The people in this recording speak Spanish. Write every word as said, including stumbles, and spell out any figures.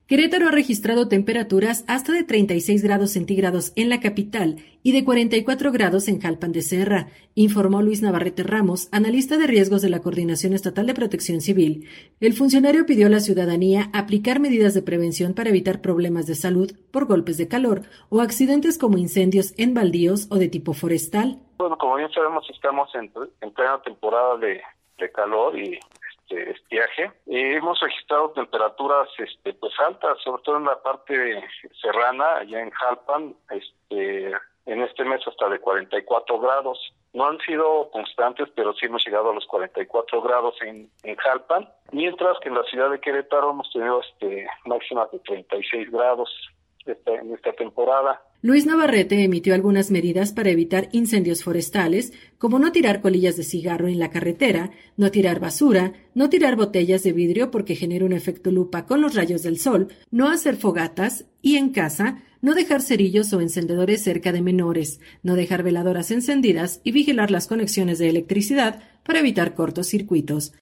Querétaro ha registrado temperaturas hasta de treinta y seis grados centígrados en la capital y de cuarenta y cuatro grados en Jalpan de Serra, informó Luis Navarrete Ramos, analista de riesgos de la Coordinación Estatal de Protección Civil. El funcionario pidió a la ciudadanía aplicar medidas de prevención para evitar problemas de salud por golpes de calor o accidentes como incendios en baldíos o de tipo forestal. Bueno, como bien sabemos, estamos en, en plena temporada de, de calor y Este, estiaje. Eh, hemos registrado temperaturas este, pues altas, sobre todo en la parte serrana, allá en Jalpan, este, en este mes hasta de cuarenta y cuatro grados. No han sido constantes, pero sí hemos llegado a los cuarenta y cuatro grados en, en Jalpan, mientras que en la ciudad de Querétaro hemos tenido este, máximas de treinta y seis grados esta, en esta temporada. Luis Navarrete emitió algunas medidas para evitar incendios forestales, como no tirar colillas de cigarro en la carretera, no tirar basura, no tirar botellas de vidrio porque genera un efecto lupa con los rayos del sol, no hacer fogatas y, en casa, no dejar cerillos o encendedores cerca de menores, no dejar veladoras encendidas y vigilar las conexiones de electricidad para evitar cortocircuitos.